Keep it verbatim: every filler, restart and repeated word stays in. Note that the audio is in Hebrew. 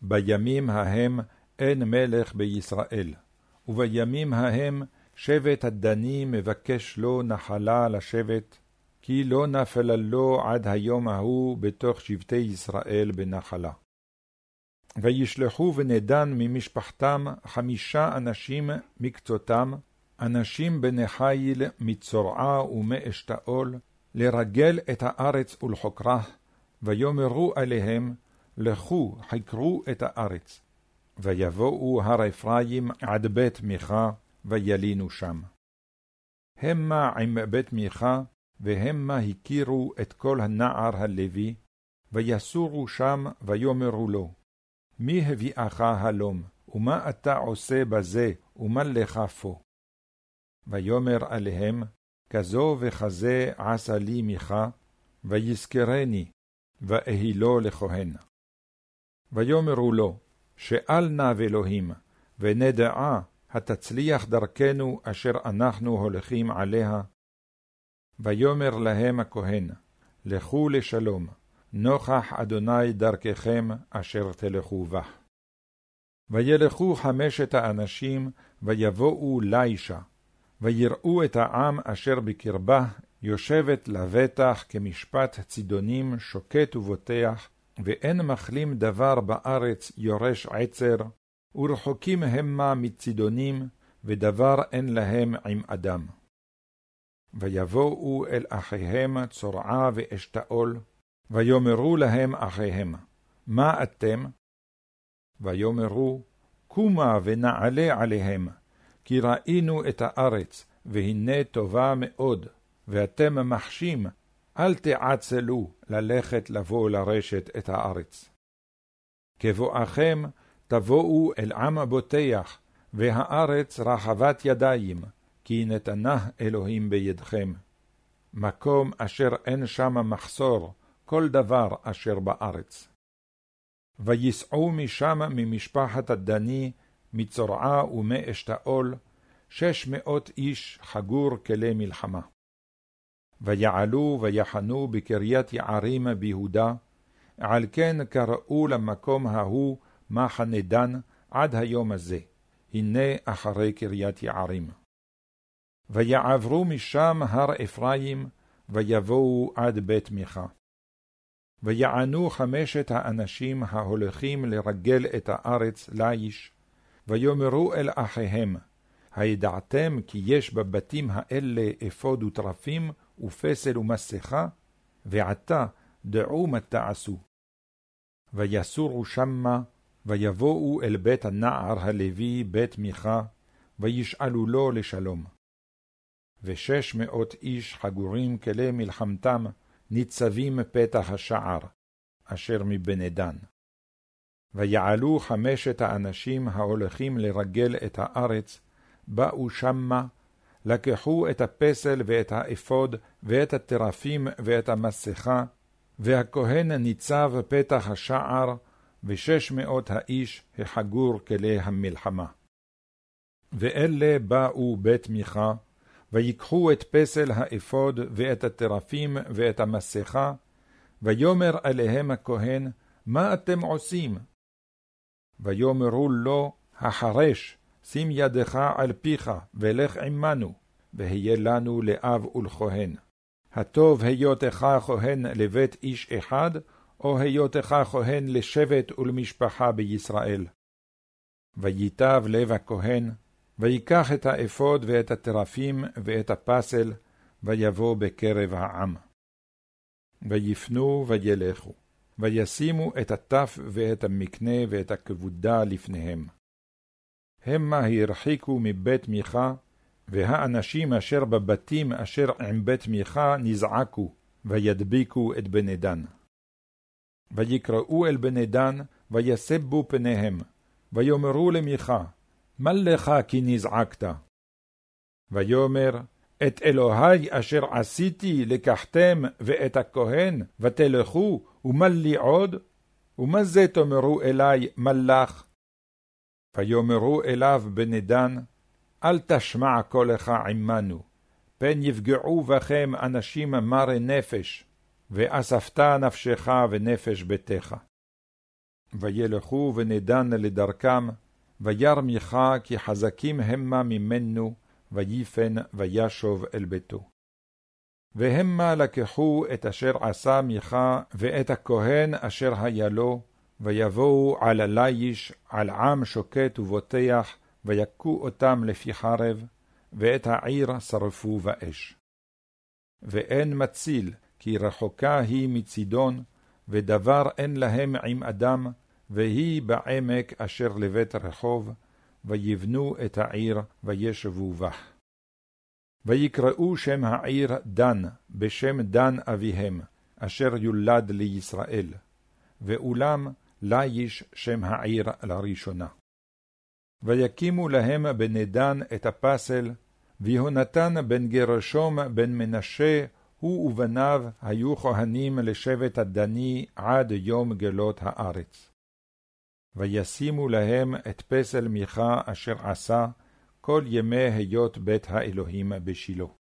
בימים ההם אין מלך בישראל, ובימים ההם שבט הדני מבקש לו נחלה לשבט, כי לא נפלה לו עד היום ההוא בתוך שבטי ישראל בנחלה. וישלחו בני דן ממשפחתם חמישה אנשים מקצותם, אנשים בני חיל מצורעה ומאשתאול, לרגל את הארץ ולחוקרה, ויאמרו עליהם, לכו חקרו את הארץ. ויבואו הר אפרים עד בית מיכה, וילינו שם. המה עם בית מיכה, והמה הכירו את כל הנער הלוי, ויסורו שם ויאמרו לו, מי הביאך הלום, ומה אתה עושה בזה, ומה לך פה? ויאמר עליהם, כזו וכזה עשה לי מיכה, ויזכרני, ואהילו לכהן. ויאמרו לו, שאל נא ואלוהים, ונדעה התצליח דרכנו אשר אנחנו הולכים עליה. ויאמר להם הכהן, לכו לשלום, נוכח אדוני דרככם אשר תלכו בה. וילכו חמשת האנשים, ויבואו לישה, ויראו את העם אשר בקרבה, יושבת לבטח כמשפט צידונים שוקט ובוטח, ואין מחלים דבר בארץ יורש עצר, ורחוקים המה מצידונים, ודבר אין להם עם אדם. ויבואו אל אחיהם צורעה ואשתאול, ויאמרו להם אחיהם, מה אתם? ויאמרו, קומה ונעלה עליהם, כי ראינו את הארץ, והנה טובה מאוד, ואתם מחשים, אל תעצלו ללכת לבוא לרשת את הארץ. כבואכם תבואו אל עם בוטח, והארץ רחבת ידיים, כי נתנה אלוהים בידכם. מקום אשר אין שם מחסור, כל דבר אשר בארץ. ויסעו משם ממשפחת הדני, מצורעה ומאשתאול, שש מאות איש חגור כלי מלחמה. ויעלו ויחנו בקריית יערים ביהודה, על כן קראו למקום ההוא מחנה דן עד היום הזה, הנה אחרי קריית יערים. ויעברו משם הר אפרים, ויבואו עד בית מיכה. ויענו חמשת האנשים ההולכים לרגל את הארץ ליש, ויאמרו אל אחיהם, הידעתם כי יש בבתים האלה אפוד וטרפים ופסל ומסכה, ועתה דעו מה תעשו. ויסורו שמה, ויבואו אל בית הנער הלוי בית מיכה, וישאלו לו לשלום. ושש מאות איש חגורים כלי מלחמתם, ניצבים פתח השער, אשר מבני דן. ויעלו חמשת האנשים ההולכים לרגל את הארץ, באו שמה, לקחו את הפסל ואת האפוד ואת הטרפים ואת המסכה, והכהן ניצב פתח השער, ושש מאות האיש החגור כלי המלחמה. ואלה באו בית מיכה, ויקחו את פסל האפוד ואת הטרפים ואת המסכה, ויאמר עליהם הכהן, מה אתם עושים? ויאמרו לו, החרש, שים ידך על פיך, ולך עמנו, והיה לנו לאב ולכהן. הטוב היותך כהן לבית איש אחד, או היותך כהן לשבט ולמשפחה בישראל. וייטב לב הכהן, ויקח את האפוד ואת הטרפים ואת הפסל, ויבוא בקרב העם. ויפנו וילכו, וישימו את הטף ואת המקנה ואת הכבודה לפניהם. המה הרחיקו מבית מיכה, והאנשים אשר בבתים אשר עם בית מיכה נזעקו, וידביקו את בני דן. ויקראו אל בני דן, ויסבו פניהם, ויאמרו למיכה, מה לך כי נזעקת? ויאמר, את אלוהי אשר עשיתי לקחתם, ואת הכהן, ותלכו, ומה לי עוד? ומה זה תאמרו אלי מלך? ויאמרו אליו בני דן, אל תשמע קולך עמנו, פן יפגעו בכם אנשים מרי נפש, ואספת נפשך ונפש ביתך. וילכו ונדן לדרכם, ויר מיכה כי חזקים המה ממנו, ויפן וישוב אל ביתו. והמה לקחו את אשר עשה מיכה ואת הכהן אשר היה לו, ויבואו על הליש, על עם שוקט ובוטח, ויכו אותם לפי חרב, ואת העיר שרפו באש. ואין מציל, כי רחוקה היא מצידון, ודבר אין להם עם אדם, והיא בעמק אשר לבית רחוב, ויבנו את העיר וישבו בה. ויקראו שם העיר דן, בשם דן אביהם, אשר יולד לישראל, ואולם ליש שם העיר לראשונה. ויקימו להם בני דן את הפסל, ויהונתן בן גרשום בן מנשה, הוא ובניו היו כהנים לשבט הדני עד יום גלות הארץ. וישימו להם את פסל מיכה אשר עשה, כל ימי היות בית האלוהים בשילה.